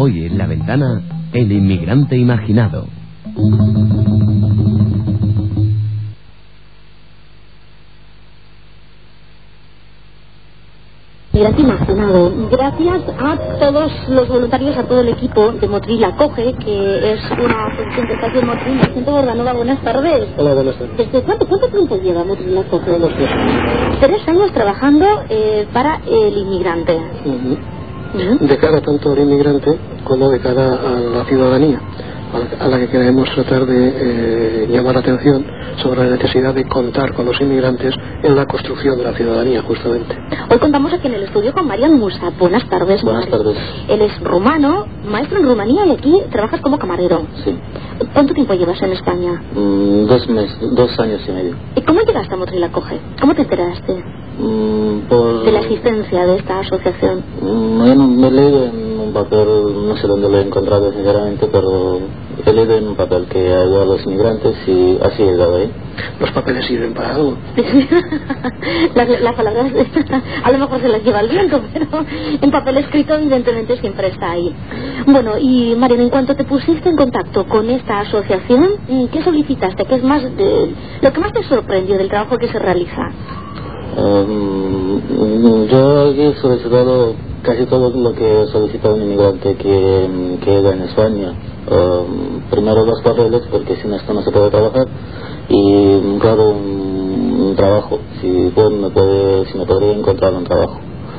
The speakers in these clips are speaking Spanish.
Hoy en La Ventana, el inmigrante imaginado. Inmigrante imaginado. Gracias a todos los voluntarios, a todo el equipo de Motril Acoge, que es una asociación que está aquí en Motril. Vicente Bordanova, buenas tardes. Hola, buenas tardes. ¿Desde cuánto tiempo lleva Motril Acoge? Unos 3 años. 3 años trabajando para el inmigrante. De cara tanto al inmigrante como de cara a la ciudadanía, a la que queremos tratar de llamar la atención sobre la necesidad de contar con los inmigrantes en la construcción de la ciudadanía, justamente. Hoy contamos aquí en el estudio con Marian Musa. Buenas tardes. Buenas tardes. Él es rumano, maestro en Rumanía, y aquí trabajas como camarero. Sí. ¿Cuánto tiempo llevas en España? 2 años y medio. ¿Y cómo llegaste a Motril Acoge? ¿Cómo te enteraste de la existencia de esta asociación? Bueno, me he leído en un papel, no sé dónde lo he encontrado sinceramente, pero he leído en un papel que ayuda a los inmigrantes y así he llegado ahí. Los papeles sirven para algo. Las palabras a lo mejor se las lleva el viento, pero en papel escrito evidentemente siempre está ahí. Bueno, y Marian, en cuanto te pusiste en contacto con esta asociación, ¿qué solicitaste? ¿Qué es más lo que más te sorprendió del trabajo que se realiza? Yo he solicitado casi todo lo que solicita un inmigrante que llega en España. Primero los papeles, porque sin esto no se puede trabajar, y claro, un trabajo, si me podría encontrar un trabajo.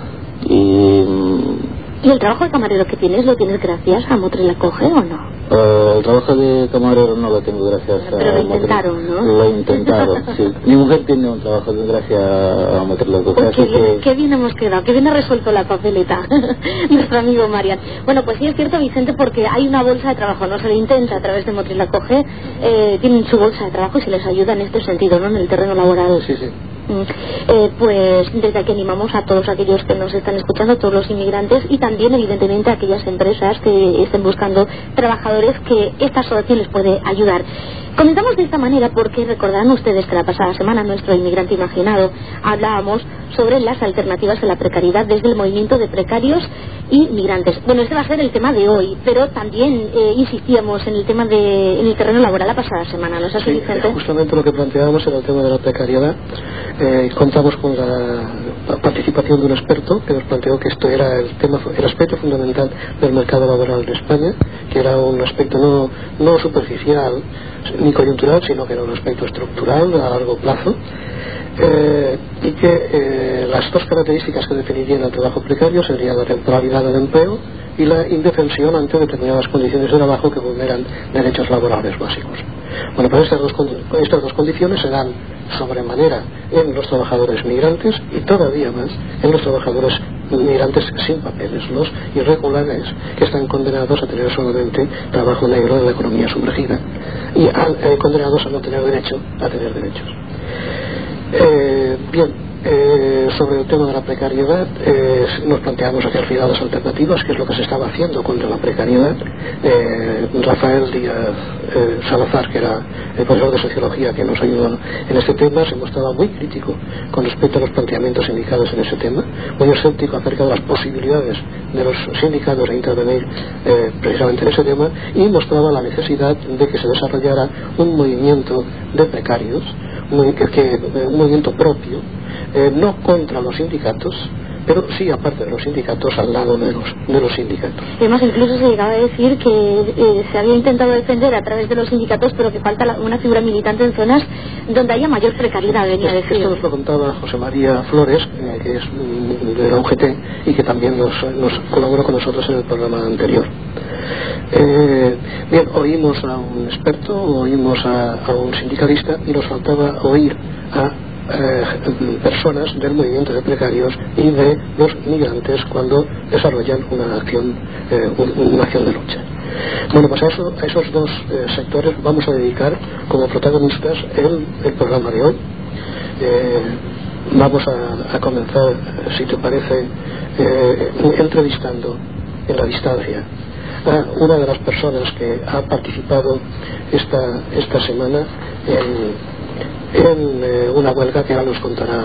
¿Y el trabajo de camarero que tienes, lo tienes gracias a Motril Acoge o no? El trabajo de camarero no lo tengo gracias a Pero lo intentaron, ¿no? Lo intentaron, sí. Mi mujer tiene un trabajo gracias a Motril Acoge. Pues qué bien hemos quedado, qué bien ha resuelto la papeleta nuestro amigo Marian. Bueno, pues sí es cierto, Vicente, porque hay una bolsa de trabajo, no se le intenta a través de Motril Acoge, tienen su bolsa de trabajo y se les ayuda en este sentido, ¿no? En el terreno laboral. Sí, sí. Pues desde aquí animamos a todos aquellos que nos están escuchando, a todos los inmigrantes, y también evidentemente a aquellas empresas que estén buscando trabajadores que esta asociación les puede ayudar. Comentamos de esta manera porque recordarán ustedes que la pasada semana en nuestro inmigrante imaginado hablábamos sobre las alternativas a la precariedad desde el movimiento de precarios y migrantes. Bueno, este va a ser el tema de hoy, pero también insistíamos en el tema en el terreno laboral la pasada semana, ¿no es así, Vicente? Justamente lo que planteábamos era el tema de la precariedad. Contamos con la participación de un experto que nos planteó que esto era el aspecto fundamental del mercado laboral de España, que era un aspecto no superficial ni coyuntural, sino que era un aspecto estructural a largo plazo, y que las dos características que definirían el trabajo precario serían la temporalidad del empleo y la indefensión ante determinadas condiciones de trabajo que vulneran derechos laborales básicos. Bueno, pues estas dos condiciones se dan sobremanera en los trabajadores migrantes y todavía más en los trabajadores migrantes sin papeles, los irregulares, que están condenados a tener solamente trabajo negro en la economía sumergida y condenados a no tener derecho a tener derechos. Sobre el tema de la precariedad, nos planteamos hacia el final las alternativas, que es lo que se estaba haciendo contra la precariedad. Rafael Díaz Salazar, que era el profesor de sociología que nos ayudó en este tema, se mostraba muy crítico con respecto a los planteamientos sindicados en ese tema, muy escéptico acerca de las posibilidades de los sindicatos de intervenir precisamente en ese tema, y mostraba la necesidad de que se desarrollara un movimiento de precarios, un movimiento propio, no contra los sindicatos, pero sí aparte de los sindicatos, al lado de los sindicatos. Además, incluso se llegaba a decir que se había intentado defender a través de los sindicatos, pero que falta una figura militante en zonas donde haya mayor precariedad, venía a decir. Esto nos lo contaba José María Flores, que es de la UGT y que también nos colaboró con nosotros en el programa anterior. Bien, oímos a un experto, oímos a un sindicalista, y nos faltaba oír a personas del movimiento de precarios y de los migrantes cuando desarrollan una acción de lucha. Bueno, pues a esos dos sectores vamos a dedicar como protagonistas el programa de hoy. Vamos a comenzar, si te parece, entrevistando en la distancia a una de las personas que ha participado esta semana en una huelga que ahora nos contará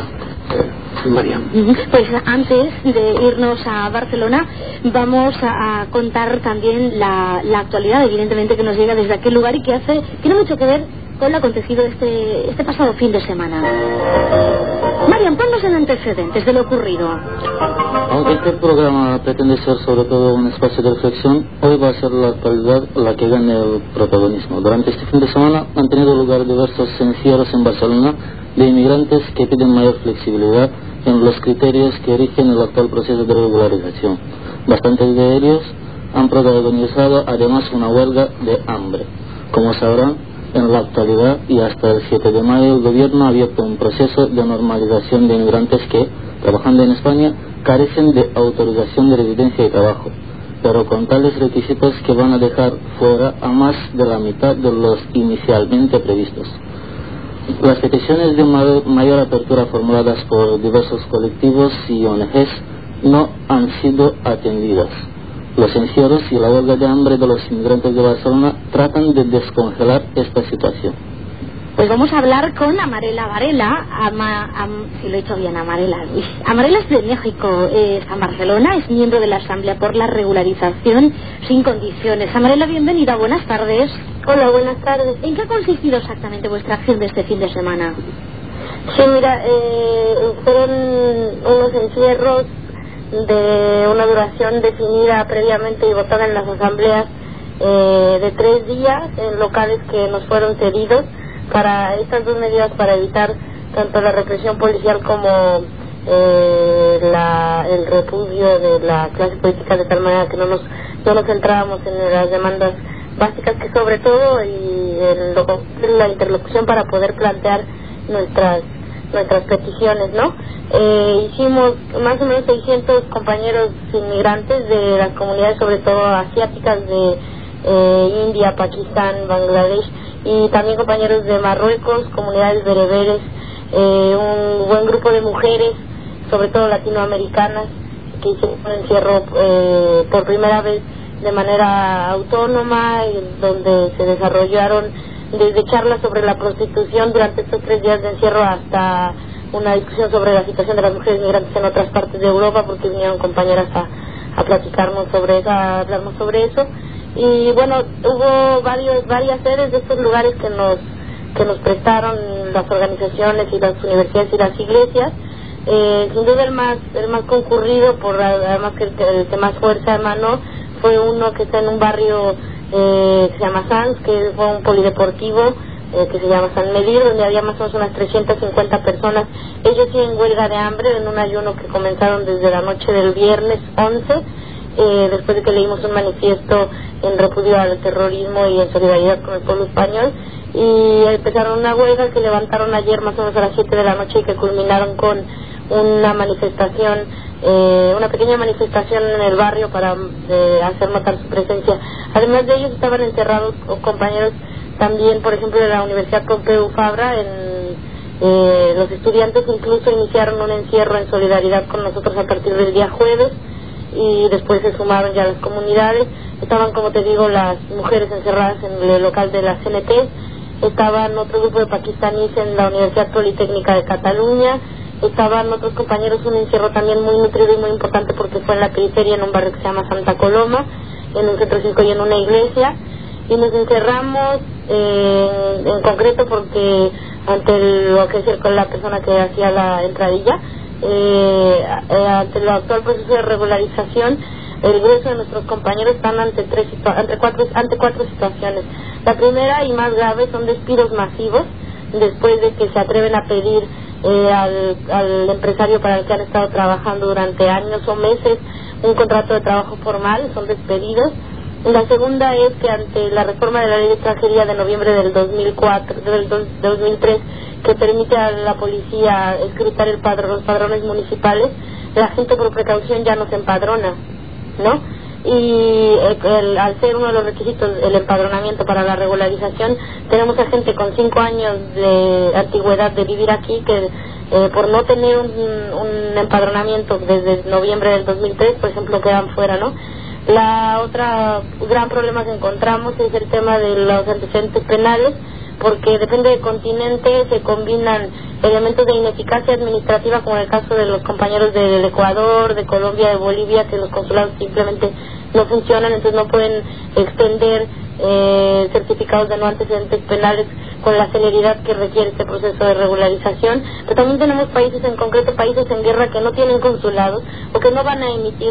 María. Pues antes de irnos a Barcelona vamos a contar también la actualidad, evidentemente, que nos llega desde aquel lugar y que tiene mucho que ver con lo acontecido este pasado fin de semana. Marian, ponnos en antecedentes de lo ocurrido. Aunque este programa pretende ser sobre todo un espacio de reflexión, hoy va a ser la actualidad la que gane el protagonismo. Durante este fin de semana han tenido lugar diversos encierros en Barcelona de inmigrantes que piden mayor flexibilidad en los criterios que rigen el actual proceso de regularización. Bastantes de ellos han protagonizado además una huelga de hambre. Como sabrán, en la actualidad y hasta el 7 de mayo el gobierno ha abierto un proceso de normalización de inmigrantes que, trabajando en España, carecen de autorización de residencia y trabajo, pero con tales requisitos que van a dejar fuera a más de la mitad de los inicialmente previstos. Las peticiones de mayor apertura formuladas por diversos colectivos y ONGs no han sido atendidas. Los encierros y la huelga de hambre de los inmigrantes de Barcelona tratan de descongelar esta situación. Pues vamos a hablar con Amarela Varela, si lo he hecho bien, Amarela es de México, está en Barcelona, es miembro de la Asamblea por la Regularización Sin Condiciones. Amarela, bienvenida, buenas tardes. Hola, buenas tardes. ¿En qué ha consistido exactamente vuestra acción de este fin de semana? Sí, mira, fueron unos encierros de una duración definida previamente y votada en las asambleas de 3 días en locales que nos fueron cedidos para estas dos medidas, para evitar tanto la represión policial como el repudio de la clase política, de tal manera que no nos centrábamos en las demandas básicas, que sobre todo la interlocución para poder plantear nuestras peticiones, ¿no? Hicimos más o menos 600 compañeros inmigrantes de las comunidades, sobre todo asiáticas, de India, Pakistán, Bangladesh, y también compañeros de Marruecos, comunidades bereberes, un buen grupo de mujeres, sobre todo latinoamericanas, que hicieron un encierro por primera vez de manera autónoma, donde se desarrollaron desde charlas sobre la prostitución durante estos 3 días de encierro hasta una discusión sobre la situación de las mujeres migrantes en otras partes de Europa, porque vinieron compañeras a platicarnos sobre eso, a hablarnos sobre eso. Y bueno, hubo varias sedes de estos lugares que nos prestaron las organizaciones y las universidades y las iglesias. Sin duda el más concurrido, además que el que más fuerza emanó, fue uno que está en un barrio que se llama Sanz, que fue un polideportivo que se llama San Medir, donde había más o menos unas 350 personas. Ellos sí en huelga de hambre, en un ayuno que comenzaron desde la noche del viernes 11, después de que leímos un manifiesto en repudio al terrorismo y en solidaridad con el pueblo español, y empezaron una huelga que levantaron ayer más o menos a las 7 de la noche y que culminaron con una manifestación, una pequeña manifestación en el barrio para hacer notar su presencia. Además de ellos estaban encerrados compañeros también, por ejemplo, de la Universidad Pompeu Fabra. Los estudiantes incluso iniciaron un encierro en solidaridad con nosotros a partir del día jueves, y después se sumaron ya las comunidades. Estaban, como te digo, las mujeres encerradas en el local de la CNT, estaban otro grupo de pakistaníes en la Universidad Politécnica de Cataluña, estaban otros compañeros, un encierro también muy nutrido y muy importante porque fue en la periferia, en un barrio que se llama Santa Coloma, en un centro cívico y en una iglesia, y nos encerramos en concreto porque ante lo que es la persona que hacía la entradilla, ante el actual proceso de regularización, el grueso de nuestros compañeros están ante cuatro situaciones. La primera y más grave son despidos masivos, después de que se atreven a pedir al empresario para el que han estado trabajando durante años o meses un contrato de trabajo formal, son despedidos. La segunda es que ante la reforma de la ley de extranjería de noviembre del 2003, que permite a la policía escrutar los padrones municipales, la gente por precaución ya no se empadrona, ¿no? Y al ser uno de los requisitos el empadronamiento para la regularización, tenemos a gente con 5 años de antigüedad de vivir aquí que por no tener un empadronamiento desde noviembre del 2003, por ejemplo, quedan fuera, ¿no? La otra gran problema que encontramos es el tema de los antecedentes penales, porque depende del continente, se combinan elementos de ineficacia administrativa, como en el caso de los compañeros del Ecuador, de Colombia, de Bolivia, que los consulados simplemente no funcionan, entonces no pueden extender certificados de no antecedentes penales con la celeridad que requiere este proceso de regularización. Pero también tenemos países, en concreto países en guerra, que no tienen consulados o que no van a emitir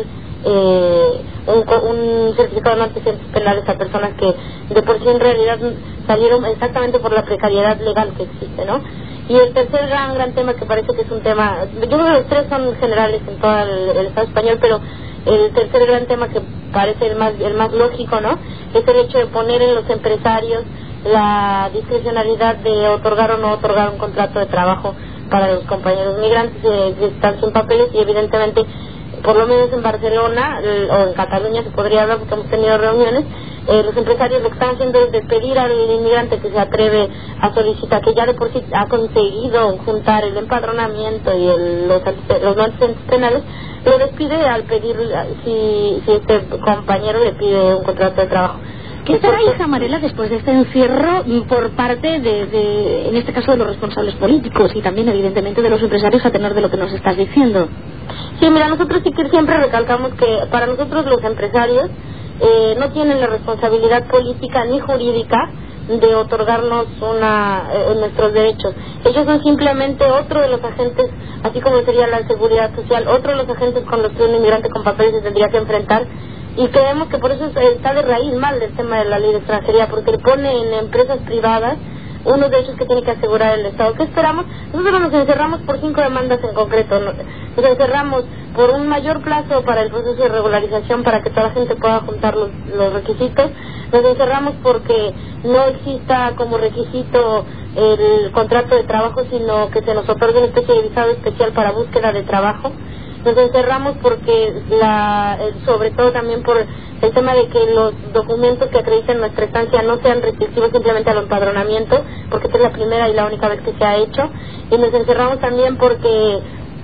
un certificado de no antecedentes penales a personas que de por sí en realidad salieron exactamente por la precariedad legal que existe, ¿no? Y el tercer gran tema, que parece que es un tema, yo creo que los tres son generales en todo el Estado español, pero el tercer gran tema, que parece el más lógico, ¿no?, es el hecho de poner en los empresarios la discrecionalidad de otorgar o no otorgar un contrato de trabajo para los compañeros migrantes que están sin papeles. Y evidentemente, por lo menos en Barcelona o en Cataluña se podría hablar, porque hemos tenido reuniones, los empresarios lo que están haciendo es despedir al inmigrante que se atreve a solicitar, que ya de por sí ha conseguido juntar el empadronamiento y los no antecedentes penales, lo despide al pedir, si este compañero le pide un contrato de trabajo. ¿Qué estará, hija Marela, después de este encierro por parte en este caso, de los responsables políticos y también evidentemente de los empresarios, a tenor de lo que nos estás diciendo? Sí, mira, nosotros sí que siempre recalcamos que para nosotros los empresarios no tienen la responsabilidad política ni jurídica de otorgarnos nuestros derechos. Ellos son simplemente otro de los agentes, así como sería la seguridad social, otro de los agentes con los que un inmigrante con papeles se tendría que enfrentar. Y creemos que por eso está de raíz mal el tema de la ley de extranjería, porque le pone en empresas privadas unos derechos que tiene que asegurar el Estado. ¿Qué esperamos? Nosotros nos encerramos por 5 demandas en concreto. Nos encerramos por un mayor plazo para el proceso de regularización, para que toda la gente pueda juntar los requisitos. Nos encerramos porque no exista como requisito el contrato de trabajo, sino que se nos otorgue una especie de visado especial para búsqueda de trabajo. Nos encerramos porque sobre todo también por el tema de que los documentos que acrediten nuestra estancia no sean restrictivos simplemente al empadronamiento, porque esta es la primera y la única vez que se ha hecho. Y nos encerramos también porque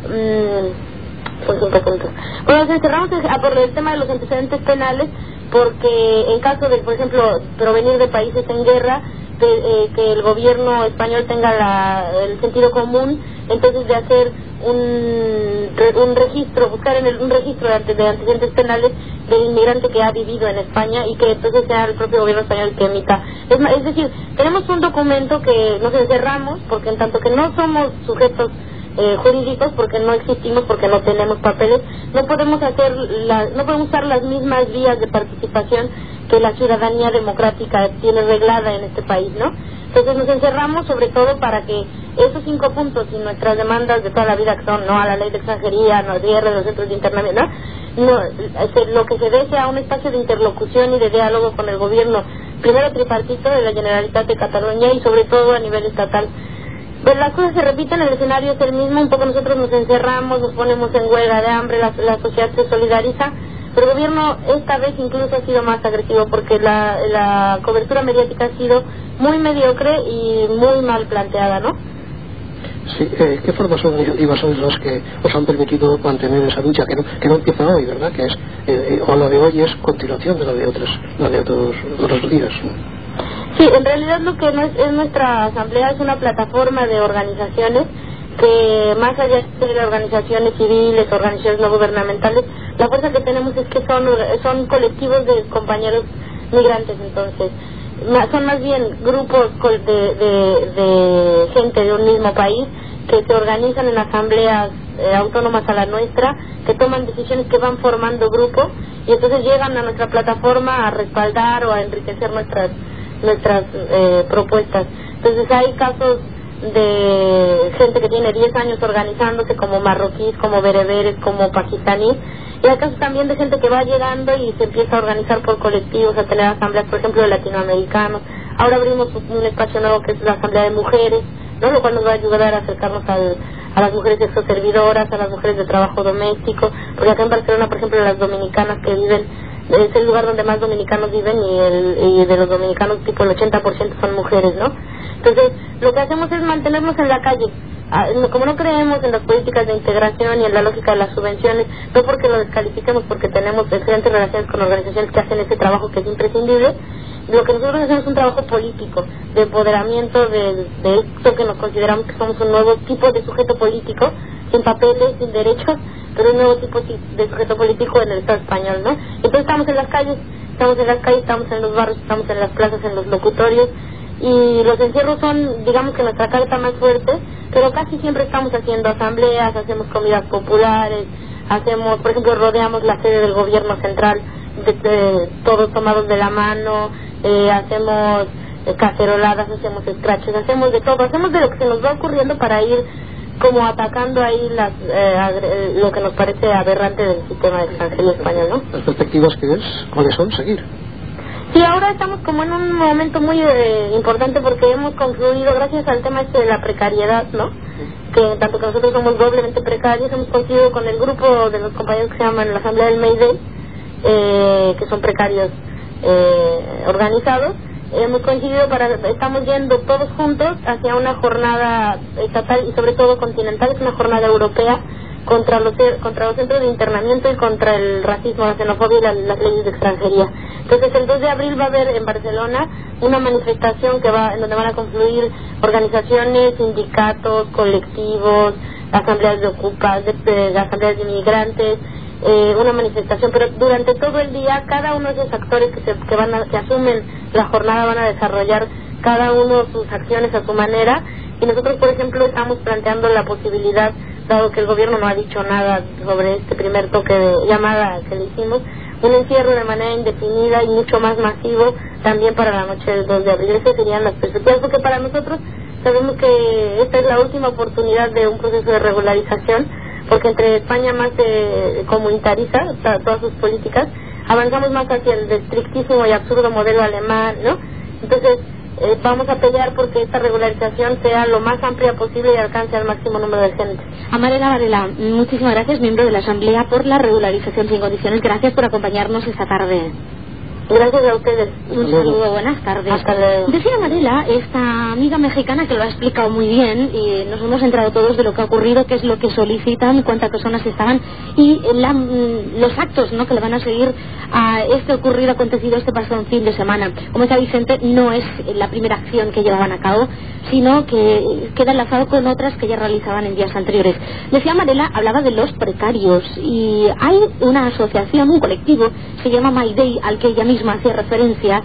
nos encerramos por el tema de los antecedentes penales, porque en caso de, por ejemplo, provenir de países en guerra, que el gobierno español tenga el sentido común, entonces de hacer un registro, buscar en un registro de antecedentes penales del inmigrante que ha vivido en España, y que entonces sea el propio gobierno español que emita. Es decir, tenemos un documento que nos encerramos porque en tanto que no somos sujetos jurídicos, porque no existimos, porque no tenemos papeles, no podemos usar las mismas vías de participación que la ciudadanía democrática tiene reglada en este país, ¿no? Entonces nos encerramos sobre todo para que esos 5 puntos y nuestras demandas de toda la vida, que son no a la ley de extranjería, no al cierre de los centros de internamiento, lo que se dé sea un espacio de interlocución y de diálogo con el gobierno, primero tripartito de la Generalitat de Cataluña y sobre todo a nivel estatal. Pues las cosas se repiten, el escenario es el mismo, un poco nosotros nos encerramos, nos ponemos en huelga de hambre, la sociedad se solidariza, pero el gobierno esta vez incluso ha sido más agresivo, porque la cobertura mediática ha sido muy mediocre y muy mal planteada, ¿no? Sí, ¿qué formas organizativas son las que os han permitido mantener esa lucha, que no empieza hoy, verdad? Que es o la de hoy es continuación de la de otros días. Sí, en realidad lo que es nuestra asamblea es una plataforma de organizaciones que, más allá de organizaciones civiles, organizaciones no gubernamentales, la fuerza que tenemos es que son colectivos de compañeros migrantes. Entonces son más bien grupos de gente de un mismo país que se organizan en asambleas autónomas a la nuestra, que toman decisiones, que van formando grupos y entonces llegan a nuestra plataforma a respaldar o a enriquecer nuestras propuestas. Entonces hay casos de gente que tiene 10 años organizándose, como marroquíes, como bereberes, como pakistaníes, y hay casos también de gente que va llegando y se empieza a organizar por colectivos, a tener asambleas, por ejemplo, de latinoamericanos. Ahora abrimos un espacio nuevo que es la asamblea de mujeres, ¿no? Lo cual nos va a ayudar a acercarnos a las mujeres exoservidoras, a las mujeres de trabajo doméstico, porque acá en Barcelona, por ejemplo, las dominicanas que viven, es el lugar donde más dominicanos viven, y de los dominicanos tipo el 80% son mujeres, ¿no? Entonces lo que hacemos es mantenernos en la calle, como no creemos en las políticas de integración y en la lógica de las subvenciones, no porque lo descalifiquemos, porque tenemos excelentes relaciones con organizaciones que hacen ese trabajo que es imprescindible, lo que nosotros hacemos es un trabajo político, de empoderamiento de esto que nos consideramos que somos un nuevo tipo de sujeto político, sin papeles, sin derechos, pero un nuevo tipo de sujeto político en el Estado español, ¿no? Entonces estamos en las calles, estamos en los barrios, estamos en las plazas, en los locutorios, y los encierros son, digamos que nuestra carta más fuerte, pero casi siempre estamos haciendo asambleas, hacemos comidas populares, hacemos, por ejemplo, rodeamos la sede del gobierno central, todos tomados de la mano, hacemos caceroladas, hacemos scratches, hacemos de todo, hacemos de lo que se nos va ocurriendo para ir como atacando ahí lo que nos parece aberrante del sistema de extranjería español, ¿no? ¿Las perspectivas cuáles son? Seguir. Sí, ahora estamos como en un momento muy importante porque hemos concluido, gracias al tema de la precariedad, ¿no? Que tanto que nosotros somos doblemente precarios, hemos conseguido con el grupo de los compañeros que se llaman la Asamblea del Mayday, que son precarios organizados, hemos coincidido estamos yendo todos juntos hacia una jornada estatal y sobre todo continental, es una jornada europea contra los centros de internamiento y contra el racismo, la xenofobia y las leyes de extranjería. Entonces el 2 de abril va a haber en Barcelona una manifestación en donde van a confluir organizaciones, sindicatos, colectivos, asambleas de ocupas, asambleas de inmigrantes, una manifestación, pero durante todo el día cada uno de esos actores que asumen la jornada van a desarrollar cada uno sus acciones a su manera, y nosotros, por ejemplo, estamos planteando la posibilidad, dado que el gobierno no ha dicho nada sobre este primer toque de llamada que le hicimos, un encierro de manera indefinida y mucho más masivo también para la noche del 2 de abril. Esas serían las perspectivas, porque para nosotros sabemos que esta es la última oportunidad de un proceso de regularización, porque entre España más comunitariza todas sus políticas, avanzamos más hacia el estrictísimo y absurdo modelo alemán, ¿no? Entonces vamos a pelear porque esta regularización sea lo más amplia posible y alcance al máximo número de gente. Amarela Varela, muchísimas gracias, miembro de la Asamblea por la Regularización sin Condiciones. Gracias por acompañarnos esta tarde. Gracias a ustedes. Un saludo, buenas tardes. Hasta luego. Decía Amarela, esta amiga mexicana que lo ha explicado muy bien, y nos hemos enterado todos de lo que ha ocurrido, qué es lo que solicitan, cuántas personas estaban y los actos, ¿no?, que le van a seguir a este ocurrido acontecido este pasado fin de semana. Como decía Vicente, no es la primera acción que llevaban a cabo, sino que queda enlazado con otras que ya realizaban en días anteriores. Decía Amarela, hablaba de los precarios, y hay una asociación, un colectivo, se llama Mayday, al que ella misma hacía referencia,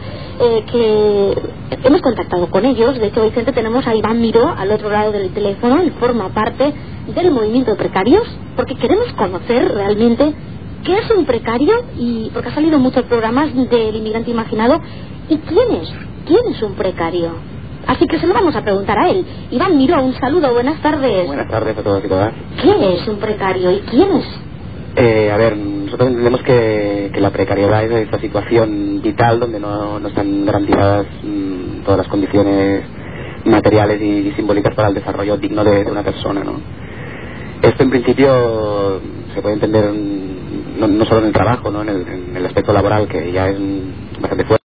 que hemos contactado con ellos. De hecho, Vicente, tenemos a Iván Miró al otro lado del teléfono, y forma parte del movimiento de precarios, porque queremos conocer realmente qué es un precario, y porque ha salido en muchos programas del Inmigrante Imaginado, y quién es un precario. Así que se lo vamos a preguntar a él. Iván Miró, un saludo, buenas tardes. Buenas tardes a todos y todas. ¿Qué es un precario y quién es? A ver, nosotros entendemos que la precariedad es esa situación vital donde no están garantizadas todas las condiciones materiales y simbólicas para el desarrollo digno de una persona, ¿no? Esto en principio se puede entender no solo en el trabajo, ¿no?, en el aspecto laboral, que ya es bastante fuerte.